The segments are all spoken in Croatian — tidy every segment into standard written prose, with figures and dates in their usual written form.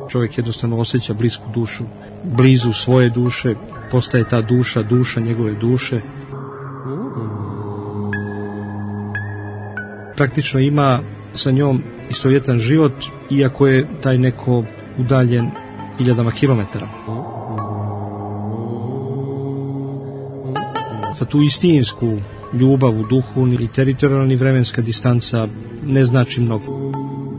Čovjek jednostavno osjeća blisku dušu, blizu svoje duše, postaje ta duša njegove duše. Praktično ima sa njom istovjetan život, iako je taj neko udaljen hiljadama kilometara. Za tu istinsku ljubav u duhu ni teritorijalna ni vremenska distanca ne znači mnogo.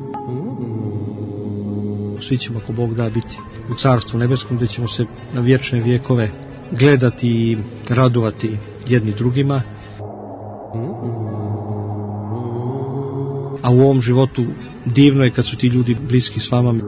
Svi ćemo, ako Bog da, biti u Carstvu nebeskom, gdje ćemo se na vječne vjekove gledati i radovati jedni drugima. A u ovom životu divno je kad su ti ljudi bliski s vama.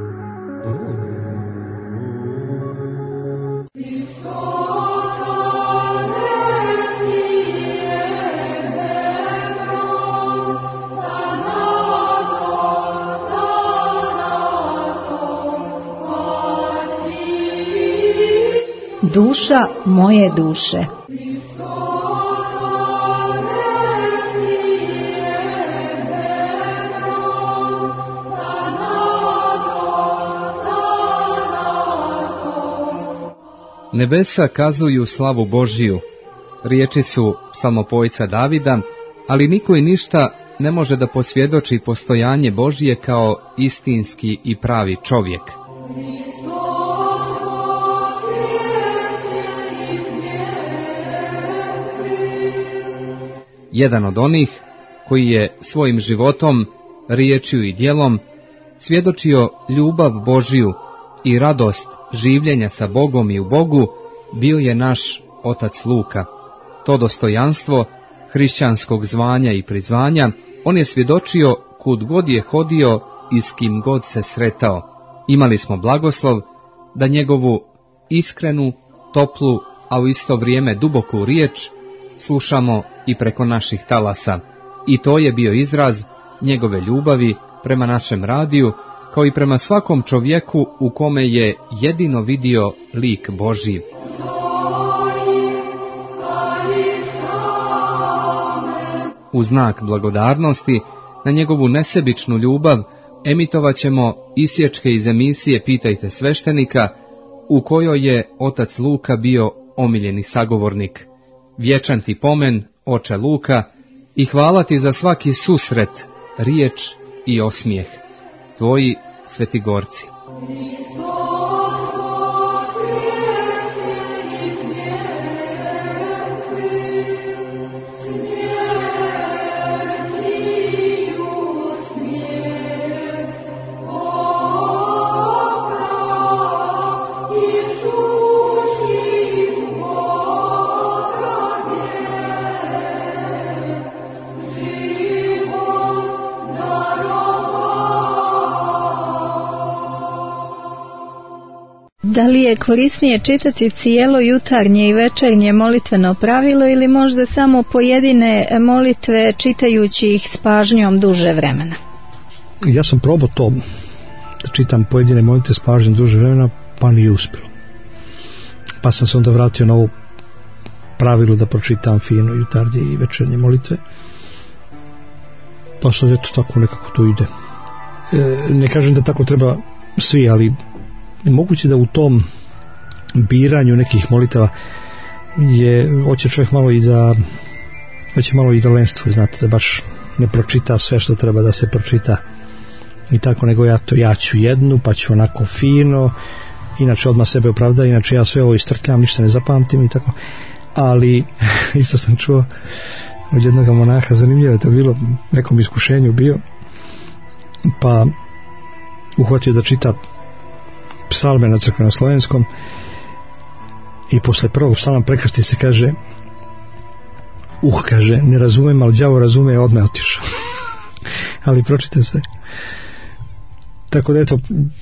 Duša moje duše. Nebesa kazuju slavu Božiju, riječi su psalmopojca Davida, ali niko i ništa ne može da posvjedoči postojanje Božije kao istinski i pravi čovjek. Jedan od onih koji je svojim životom, riječju i djelom svjedočio ljubav Božiju i radost življenja sa Bogom i u Bogu, bio je naš otac Luka. To dostojanstvo hrišćanskog zvanja i prizvanja on je svjedočio kud god je hodio i s kim god se sretao. Imali smo blagoslov da njegovu iskrenu, toplu, a u isto vrijeme duboku riječ slušamo i preko naših talasa. I to je bio izraz njegove ljubavi prema našem radiju, kao i prema svakom čovjeku u kome je jedino vidio lik Božji. U znak blagodarnosti na njegovu nesebičnu ljubav emitovat ćemo isječke iz emisije Pitajte sveštenika, u kojoj je otac Luka bio omiljeni sagovornik. Vječan ti pomen, oče Luka, i hvala ti za svaki susret, riječ i osmijeh. Tvoji Svetigorci. Da li je korisnije čitati cijelo jutarnje i večernje molitveno pravilo ili možda samo pojedine molitve čitajući ih s pažnjom duže vremena? Ja sam probao to, da čitam pojedine molitve s pažnjom duže vremena, pa nije uspjelo. Pa sam se onda vratio na ovo pravilo da pročitam fino jutarnje i večernje molitve. Pa sad eto tako nekako to ide. Ne kažem da tako treba svi, ali moguće da u tom biranju nekih molitava hoće čovjek malo i da lenstvo, znate, da baš ne pročita sve što treba da se pročita i tako, nego ja ću jednu, pa ću onako fino, inače odmah sebe opravda, inače ja sve ovo istrkljam, ništa ne zapamtim i tako. Ali isto sam čuo od jednog monaha, zanimljivo je to bilo, nekom iskušenju bio, pa uhvatio da čita psalme na crkveno-slovenskom i posle prvog psalma prekrsti se kaže, kaže, ne razumem, ali đavo razume, odmah otišao. Ali pročite sve. Tako da eto,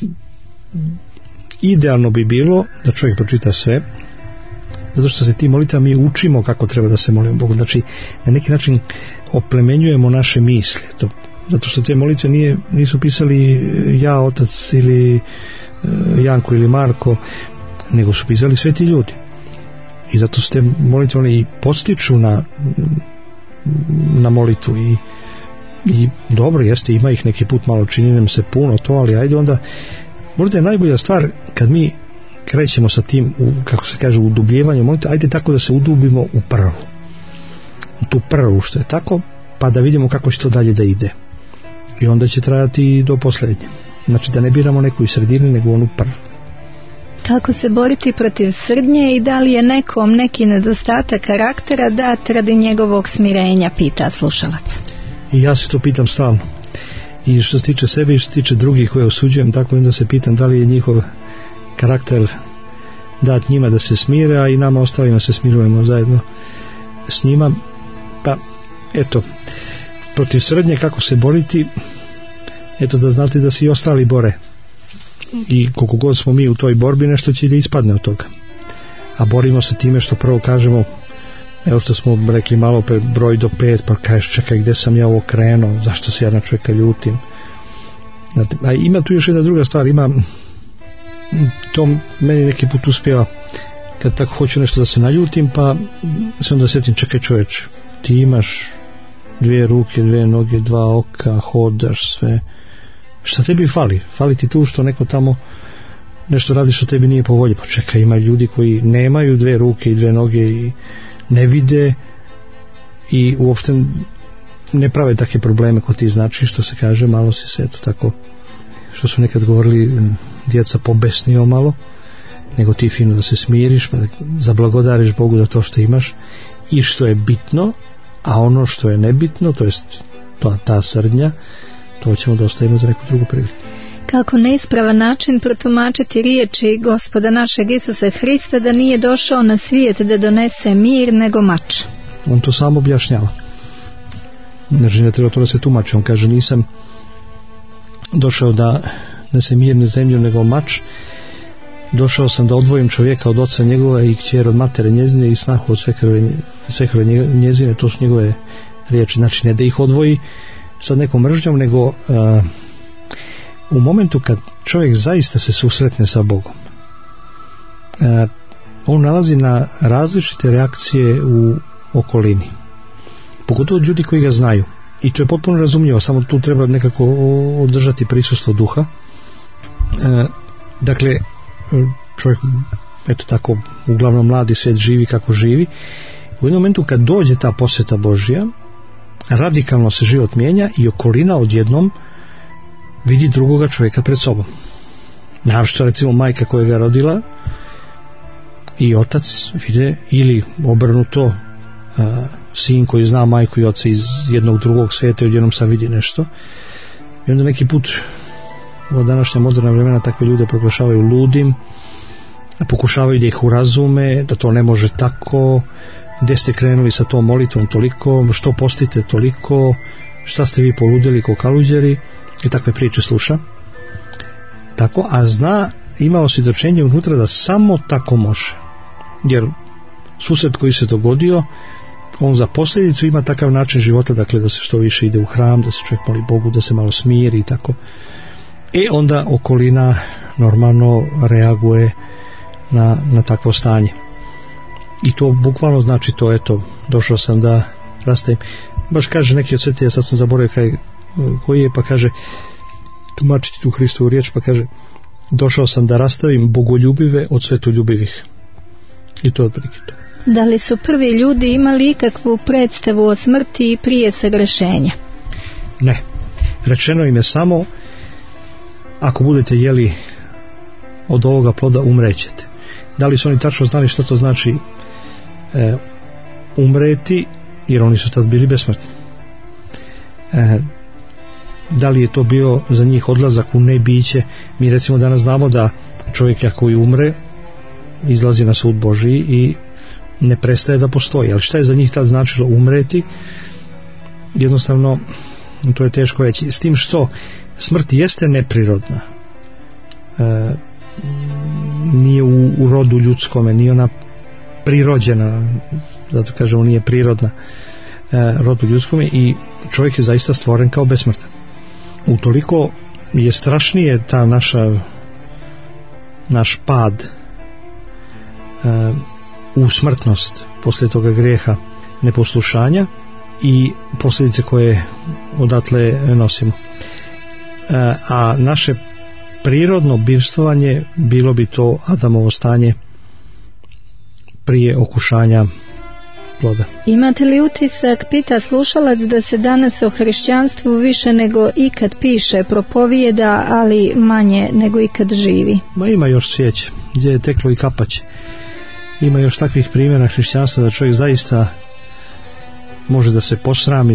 idealno bi bilo da čovjek pročita sve, zato što se tim molitvama mi učimo kako treba da se molimo Bogu. Znači, na neki način oplemenjujemo naše misli. Zato što te molitve nisu pisali ja, otac ili Janko ili Marko, nego su pisali sveti ljudi. I zato se te molitve one i postiču na molitvu i dobro jeste, ima ih neki put malo, čini nam se puno to, ali ajde onda možda je najbolja stvar kad mi krećemo sa tim, kako se kaže, udubljivanjem molitve, ajde tako da se udubimo u prvu, u tu prvu što je tako, pa da vidimo kako će to dalje da ide, i onda će trajati do posljednje. Znači da ne biramo neku iz sredine, nego onu prvu. Kako se boriti protiv srdnje i da li je nekom neki nedostatak karaktera dat radi njegovog smirenja, pita slušalac. I ja se to pitam stalno, i što se tiče sebe i što se tiče drugih koje osuđujem, tako onda se pitam da li je njihov karakter dat njima da se smire, a i nama ostalima se smirujemo zajedno s njima. Pa eto, protiv srednje kako se boriti, eto da znate da se i ostali bore, i koliko god smo mi u toj borbi, nešto će da ispadne od toga, a borimo se time što prvo kažemo, evo što smo rekli malo pre, broj do 5, pa kažeš čekaj gdje sam ja ovo krenuo, zašto se ja na čovjeka ljutim. Znate, a ima tu još jedna druga stvar, ima to meni neki put uspjeva kad tako hoću nešto da se naljutim, pa se onda sjetim, čekaj čovječ, ti imaš 2 ruke, 2 noge, 2 oka, hodaš sve, šta tebi fali? Fali ti tu što neko tamo nešto radi što tebi nije po volji. Pa čekaj, ima ljudi koji nemaju 2 ruke i 2 noge i ne vide i uopšte ne prave takve probleme kod ti, znači što se kaže, malo si se eto tako, što su nekad govorili djeca, pobesnio malo, nego ti fino da se smiriš, pa da zablagodariš Bogu za to što imaš i što je bitno, a ono što je nebitno, to jest ta srdnja, to ćemo da ostavimo za neku drugu priliku. Kako na ispravan način protumačiti riječi Gospoda našeg Isusa Hrista da nije došao na svijet da donese mir nego mač? On to samo objašnjava. Znači ne treba to da se tumači. On kaže, nisam došao da nese mir na zemlju nego mač. Došao sam da odvojim čovjeka od oca njegova i kćer od matere njezine i snahu od svekrve njezine. To su njegove riječi. Znači ne da ih odvoji sa nekom mržnjom, nego u momentu kad čovjek zaista se susretne sa Bogom, on nalazi na različite reakcije u okolini, pogotovo ljudi koji ga znaju, i to je potpuno razumljivo, samo tu treba nekako održati prisustvo duha. Dakle, čovjek eto tako, uglavnom mladi svijet živi kako živi, u jednom momentu kad dođe ta posjeta Božja, radikalno se život mijenja i okolina odjednom vidi drugoga čovjeka pred sobom. Naravno recimo majka koja ga rodila i otac vide, ili obrnuto, sin koji zna majku i oca iz jednog drugog svijeta i odjednom sad vidi nešto, i onda neki put u današnja moderna vremena takve ljude proglašavaju ludim, pokušavaju da ih urazume da to ne može tako, gdje ste krenuli sa tom molitvom toliko, što postite toliko, šta ste vi poludili ko kaluđeri, i takve priče sluša tako, a zna, ima osvjedočenje unutra da samo tako može, jer susret koji se dogodio, on za posljedicu ima takav način života, dakle da se što više ide u hram, da se čovjek moli Bogu, da se malo smiri i tako, onda okolina normalno reaguje na takvo stanje, i to bukvalno znači to, eto, došao sam da rastavim, baš kaže neki od svetitelja, sad sam zaboravio koji je, pa kaže, tumačiti tu Hristovu riječ, pa kaže, došao sam da rastavim bogoljubive od svetoljubivih, i to je otprilike to. Da li su prvi ljudi imali ikakvu predstavu o smrti prije sagrešenja? Ne, rečeno im je samo, ako budete jeli od ovoga ploda umrećete. Da li su oni tačno znali što to znači umreti, jer oni su tad bili besmrtni? Da li je to bio za njih odlazak u nebiće? Mi recimo danas znamo da čovjek koji umre izlazi na sud Božji i ne prestaje da postoji, ali šta je za njih tad značilo umreti? Jednostavno to je teško reći, s tim što smrt jeste neprirodna, nije u rodu ljudskome, nije ona prirođena, zato kažemo nije prirodna rodu ljudskome, i čovjek je zaista stvoren kao besmrtan. Utoliko je strašnije ta naš pad u smrtnost poslije toga grijeha neposlušanja i posljedice koje odatle nosimo. A naše prirodno bivstvovanje bilo bi to Adamovo stanje prije okušanja ploda. Imate li utisak, pita slušalac, da se danas o hrišćanstvu više nego ikad piše, propovijeda, ali manje nego ikad živi? Ma ima još svijeće, gdje je teklo i kapaće. Ima još takvih primjera hrišćanstva da čovjek zaista može da se posrami,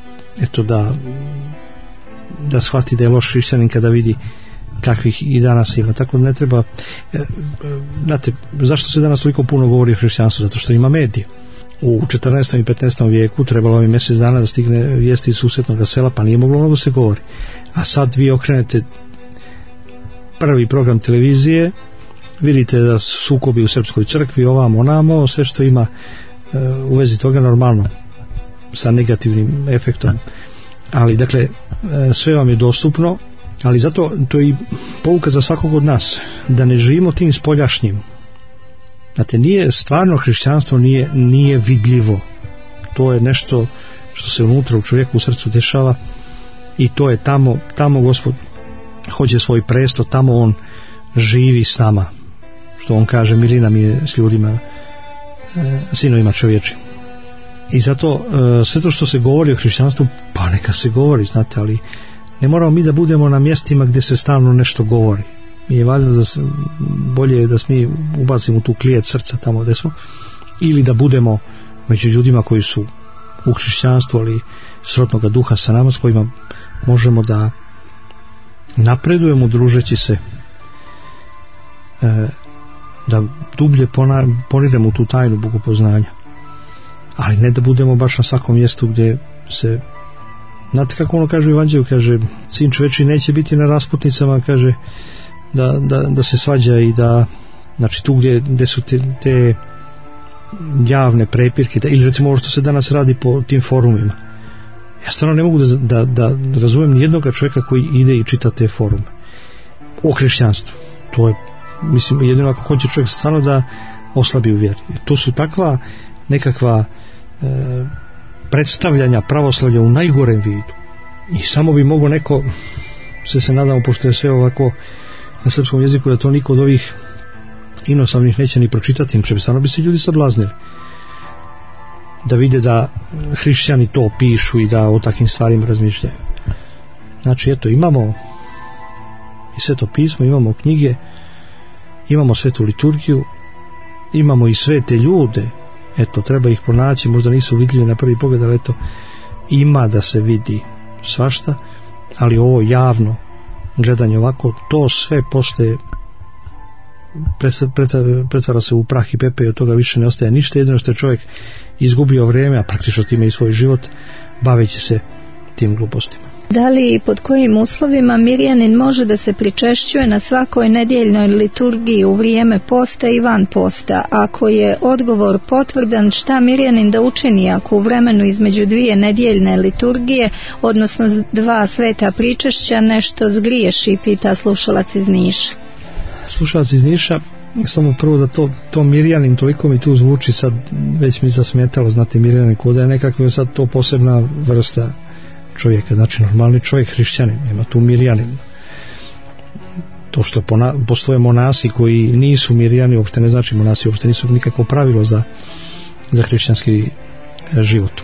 da shvati da je loš hrišćanin kada vidi kakvih i danas ima. Tako ne treba, znate, zašto se danas toliko puno govori o hrišćanstvu? Zato što ima medije. U 14. i 15. vijeku trebalo mi mjesec dana da stigne vijesti iz susjednog sela, pa nije moglo mnogo se govori. A sad vi okrenete prvi program televizije, vidite da sukobi u srpskoj crkvi, ovamo, onamo, sve što ima u vezi toga normalno, sa negativnim efektom. Ali, dakle, sve vam je dostupno, ali zato to je i pouka za svakog od nas, da ne živimo tim spoljašnjim. Znate, stvarno hrišćanstvo nije vidljivo. To je nešto što se unutra u čovjeku u srcu dešava i to je tamo Gospod hoće svoj presto, tamo on živi s nama. Što on kaže, milina mi je s ljudima, sinovima čovječim. I zato sve to što se govori o hrišćanstvu, pa neka se govori, znate, ali ne moramo mi da budemo na mjestima gdje se stalno nešto govori. Mi je valjno da bolje je da se mi ubacimo tu klijet srca tamo gdje smo, ili da budemo među ljudima koji su u hrišćanstvu, ali srotnoga duha sa nama, s kojima možemo da napredujemo družeći se, da dublje poniremo tu tajnu bogopoznanja, ali ne da budemo baš na svakom mjestu gdje se, znate kako ono kaže u Evanđelju, kaže, sin čovječji neće biti na rasputnicama, kaže, da se svađa i da, znači tu gdje su te javne prepirke, ili recimo ovo što se danas radi po tim forumima. Ja stvarno ne mogu da razumijem nijednog čovjeka koji ide i čita te forume o hrišćanstvu. To je, mislim, jedino ako hoće čovjek stvarno da oslabi u vjeri. To su takva nekakva predstavljanja pravoslavlja u najgorem vidu. I samo bi mogao neko, se nadamo, pošto je sve ovako na srpskom jeziku, da to niko od ovih inostavnih neće ni pročitati, stvarno bi se ljudi sablaznili da vide da hrišćani to pišu i da o takvim stvarima razmišljaju. Znači, eto, imamo i Sveto pismo, imamo knjige, imamo svetu liturgiju, imamo i svete ljude, eto, treba ih pronaći, možda nisu vidljivi na prvi pogled, ali eto, ima da se vidi svašta, ali ovo javno gledanje ovako, to sve postaje, pretvara se u prah i pepe i od toga više ne ostaje ništa. Jedino što je čovjek izgubio vrijeme, a praktično time i svoj život, baveći se tim glupostima. Da li i pod kojim uslovima mirjanin može da se pričešćuje na svakoj nedjeljnoj liturgiji u vrijeme posta i van posta? Ako je odgovor potvrdan, šta mirjanin da učini ako u vremenu između dvije nedjeljne liturgije, odnosno dva sveta pričešća, nešto zgriješi, pita slušalac iz Niša. Slušalac iz Niša, samo prvo da to mirjanin, toliko mi tu zvuči sad, već mi zasmetalo, znate, mirjanin, kod je nekakva sad to posebna vrsta čovjeka, znači normalni čovjek, hrišćanin, nema tu mirjanin. To što postoje monasi koji nisu mirjani, uopšte ne znači, monasi uopšte nisu nikakvo pravilo za hrišćanski život.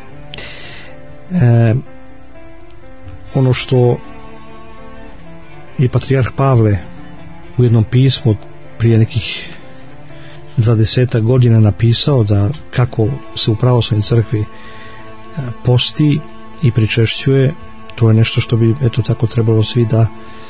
Ono što je patrijarh Pavle u jednom pismu prije nekih 20 godina napisao, da kako se u pravoslavnoj crkvi posti i pričešćuje, to je nešto što bi, eto, tako trebalo svi da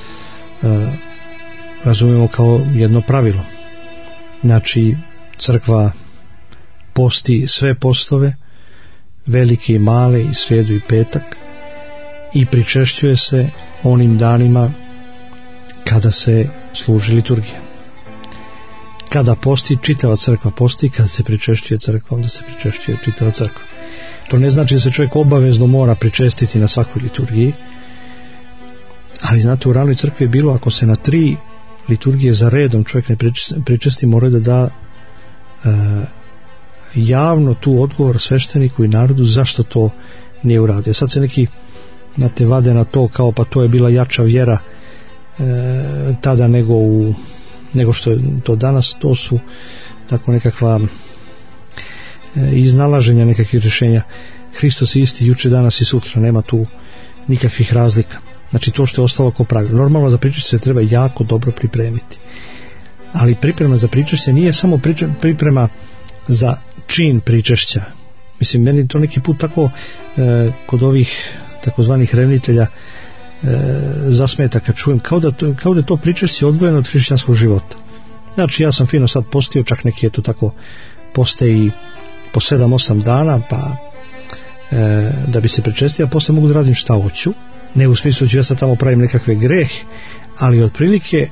razumijemo kao jedno pravilo. Znači, crkva posti sve postove, velike i male, i srijedu i petak, i pričešćuje se onim danima kada se služi liturgija. Kada posti, čitava crkva posti, kada se pričešćuje crkva, onda se pričešćuje čitava crkva. To ne znači da se čovjek obavezno mora pričestiti na svakoj liturgiji, ali znate, u ranoj crkvi je bilo, ako se na 3 liturgije za redom čovjek ne pričesti, mora da da javno tu odgovor svešteniku i narodu zašto to nije uradio. Sad se neki, znate, vade na to kao, pa to je bila jača vjera tada nego što je to danas. To su tako nekakva iznalaženja nekakvih rješenja. Hristos je isti juče, danas i sutra, nema tu nikakvih razlika. Znači to što je ostalo kao pravilo. Normalno za pričešće se treba jako dobro pripremiti, ali priprema za pričešće nije samo priprema za čin pričešća. Mislim, meni to neki put tako kod ovih takozvanih revnitelja zasmeta kad čujem kao da je to pričešće odvojeno od hrišćanskog života. Znači ja sam fino sad postio, čak neki je to tako poste i po 7-8 dana pa da bi se pričestio, a poslije mogu da radim šta hoću, ne u smislu da ću ja sad tamo pravim nekakve greh, ali otprilike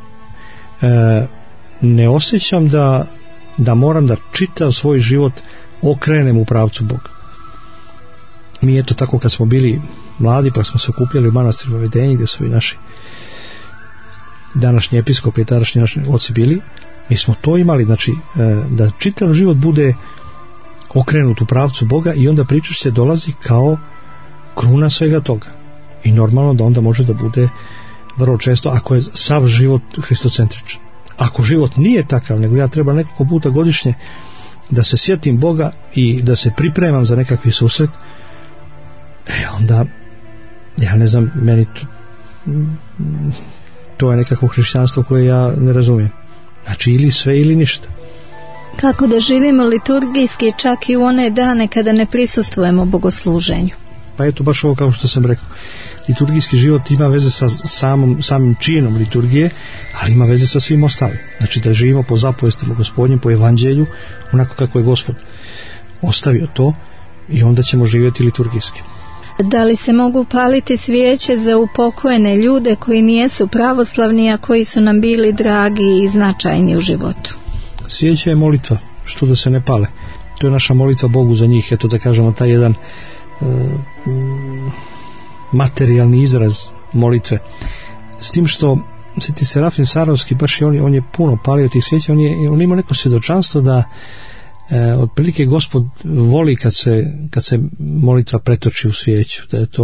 ne osjećam da moram da čitav svoj život okrenem u pravcu Boga. Mi eto tako kad smo bili mladi pa smo se okupljali u manastiru Vavedenje gdje su i naši današnji episkopi i tadašnji naši oci bili, mi smo to imali, znači da čitav život bude okrenut u pravcu Boga i onda pričešće dolazi kao kruna svega toga. I normalno da onda može da bude vrlo često, ako je sav život hristocentričan. Ako život nije takav, nego ja treba nekoliko puta godišnje da se sjetim Boga i da se pripremam za nekakvi susret, onda ja ne znam, meni to je nekako hrišćanstvo koje ja ne razumijem. Znači ili sve ili ništa. Kako da živimo liturgijski čak i u one dane kada ne prisustvujemo bogosluženju? Pa eto baš ovo kao što sam rekao, liturgijski život ima veze sa samim činom liturgije, ali ima veze sa svim ostalim. Znači da živimo po zapovestima Gospodnjim, po evanđelju, onako kako je Gospod ostavio to, i onda ćemo živjeti liturgijski. Da li se mogu paliti svijeće za upokojene ljude koji nijesu pravoslavni, a koji su nam bili dragi i značajni u životu? Svijeće je molitva, što da se ne pale. To je naša molitva Bogu za njih, eto da kažemo taj jedan materijalni izraz molitve. S tim što Sveti Serafim Sarovski, baš on je puno palio tih svijeća, on ima neko svjedočanstvo da otprilike Gospod voli kad se molitva pretoči u svijeću,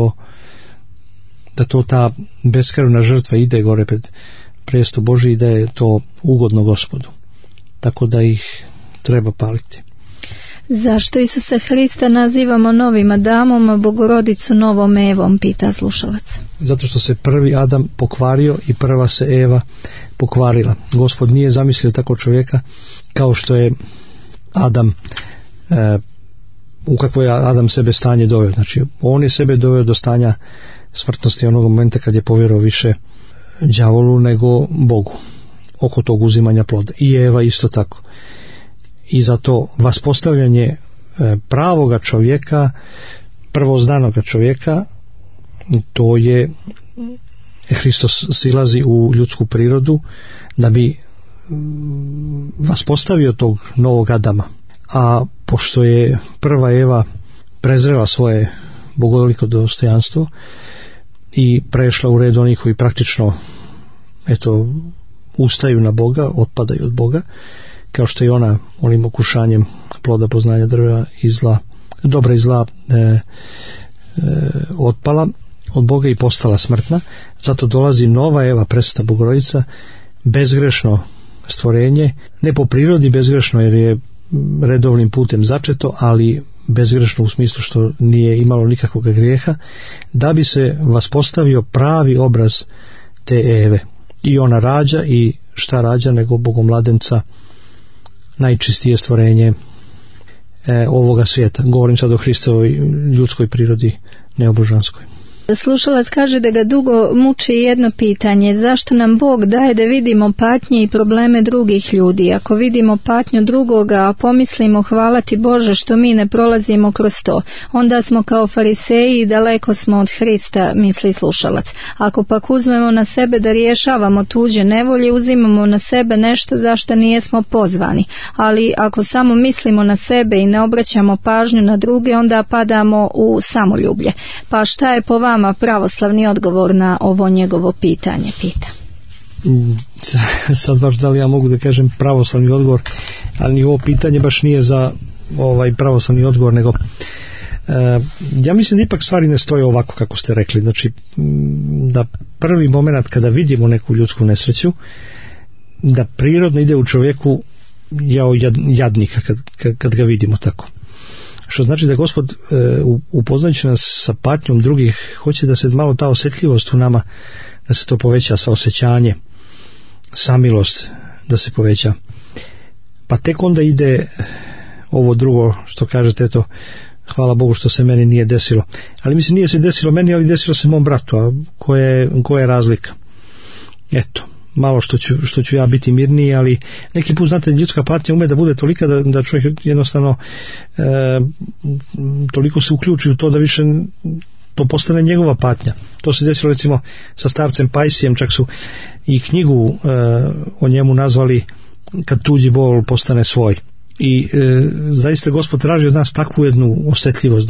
da to ta beskrvna žrtva ide gore pred presto Božji i da je to ugodno Gospodu, tako da ih treba paliti. Zašto Isusa Hrista nazivamo novim Adamom, a Bogorodicu novom Evom, pita slušalac. Zato što se prvi Adam pokvario i prva se Eva pokvarila. Gospod nije zamislio tako čovjeka kao što je Adam, u kakvo je Adam sebe stanje doveo. Znači on je sebe doveo do stanja smrtnosti onog momenta kad je povjerovao više đavolu nego Bogu oko tog uzimanja ploda. I Eva isto tako. I zato vaspostavljanje pravoga čovjeka, prvozdanoga čovjeka, to je Hristos silazi u ljudsku prirodu da bi vaspostavio tog novog Adama. A pošto je prva Eva prezrela svoje bogoliko dostojanstvo i prešla u red onih koji praktično ustaju na Boga, otpadaju od Boga, kao što je ona onim okušanjem ploda poznanja drva i zla, dobra i zla otpala od Boga i postala smrtna. Zato dolazi nova Eva, presveta Bogorodica, bezgrešno stvorenje, ne po prirodi bezgrešno jer je redovnim putem začeto, ali bezgrešno u smislu što nije imalo nikakvog grijeha, da bi se vaspostavio pravi obraz te Eve. I ona rađa, i šta rađa nego bogomladenca, najčistije stvorenje ovoga svijeta. Govorim sad o Hristovoj ljudskoj prirodi, neobožanskoj. Slušalac kaže da ga dugo muči jedno pitanje: zašto nam Bog daje da vidimo patnje i probleme drugih ljudi? Ako vidimo patnju drugoga, a pomislimo hvala ti Bože što mi ne prolazimo kroz to, onda smo kao fariseji i daleko smo od Hrista, misli slušalac. Ako pak uzmemo na sebe da rješavamo tuđe nevolje, uzimamo na sebe nešto za što nijesmo pozvani. Ali ako samo mislimo na sebe i ne obraćamo pažnju na druge, onda padamo u samoljublje. Pa šta je po vama pravoslavni odgovor na ovo njegovo pitanje, pita? Sad baš da li ja mogu da kažem pravoslavni odgovor, ali ni ovo pitanje baš nije za pravoslavni odgovor, nego ja mislim da ipak stvari ne stoje ovako kako ste rekli. Znači da prvi moment kada vidimo neku ljudsku nesreću, da prirodno ide u čovjeku jao jadnika kad ga vidimo tako. Što znači da Gospod upoznajući nas sa patnjom drugih hoće da se malo ta osjetljivost u nama, da se to poveća, sa osjećanje, samilost da se poveća. Pa tek onda ide ovo drugo što kažete, eto, hvala Bogu što se meni nije desilo. Ali mislim, nije se desilo meni, ali desilo se mom bratu. A koja je razlika? Eto, malo što ću ja biti mirniji, ali neki put, znate, ljudska patnja ume da bude tolika da čovjek jednostavno toliko se uključi u to da više to postane njegova patnja. To se desilo recimo sa starcem Pajsijem, čak su i knjigu o njemu nazvali Kad tuđi bol postane svoj. I zaista Gospod traži od nas takvu jednu osjetljivost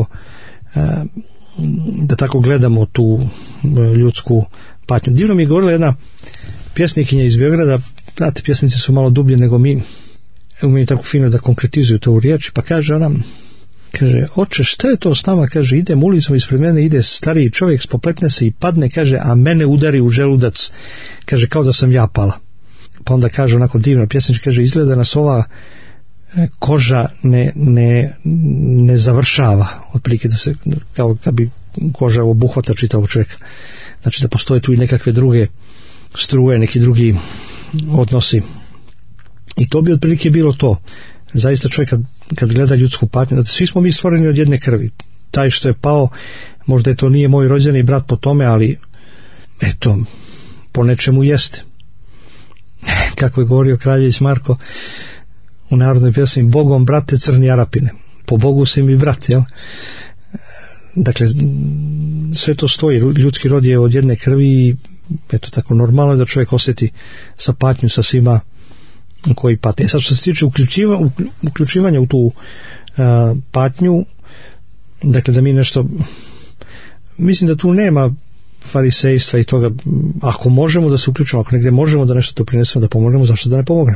da tako gledamo tu ljudsku patnju. Divno mi je govorila jedna pjesnikinja iz Beograda, znate, pjesnici su malo dublje nego mi, umiju tako fino da konkretizuju to u riječi, pa kaže ona, kaže, oče, šta je to s nama, kaže, idem ulicom, ispred mene ide stariji čovjek, spopletne se i padne, kaže, a mene udari u želudac, kaže, kao da sam ja pala. Pa onda kaže onako divno pjesnički, kaže, izgleda nas ova koža ne završava, otprilike da se, kao kad bi koža obuhvata čitavog čovjeka. Znači da postoje tu i nekakve druge struje, neki drugi odnosi. I to bi otprilike bilo to. Zaista čovjek kad gleda ljudsku patnju, znači svi smo mi stvoreni od jedne krvi. Taj što je pao, možda je to nije moj rođeni brat po tome, ali eto, po nečemu jeste. Kako je govorio Kraljević Marko u narodnoj pjesmi, Bogom brate crni Arapine, po Bogu si mi brat, jel? Dakle, sve to stoji, ljudski rod je od jedne krvi i eto tako normalno da čovjek osjeti sa patnju sa svima koji pate. Sad što se tiče uključivanja u tu patnju, dakle da mi nešto, mislim da tu nema farisejstva i toga, ako možemo da se uključimo, ako negdje možemo da nešto to prinesemo, da pomožemo, zašto da ne pomognemo?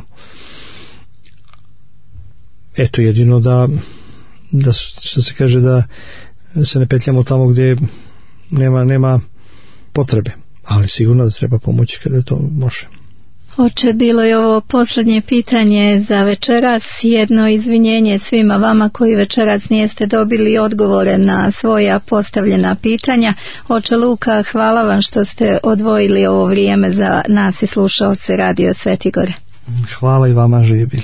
Eto, jedino da što se kaže, da se ne petljamo tamo gdje nema potrebe, ali sigurno da treba pomoći kada to može. Oče, bilo je ovo posljednje pitanje za večeras, jedno izvinjenje svima vama koji večeras nijeste dobili odgovore na svoja postavljena pitanja. Oče Luka, hvala vam što ste odvojili ovo vrijeme za nas i slušaoce Radio Sveti Gore. Hvala i vama, živi bili.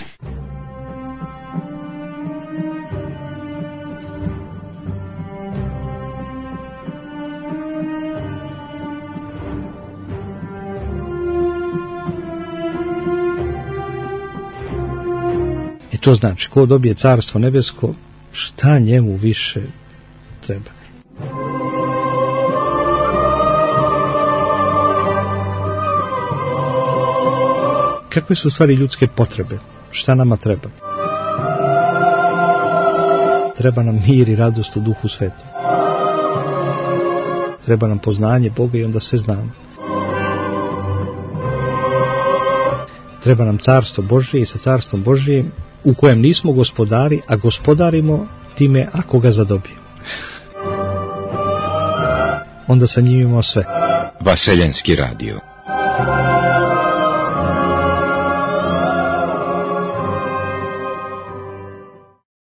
To znači, ko dobije carstvo nebesko, šta njemu više treba? Kakve su u stvari ljudske potrebe? Šta nama treba? Treba nam mir i radost u Duhu Svetom. Treba nam poznanje Boga i onda sve znamo. Treba nam carstvo Božje i sa carstvom Božjim u kojem nismo gospodari, a gospodarimo time ako ga zadobijemo. Onda sa njim imamo sve. Vaseljenski radio.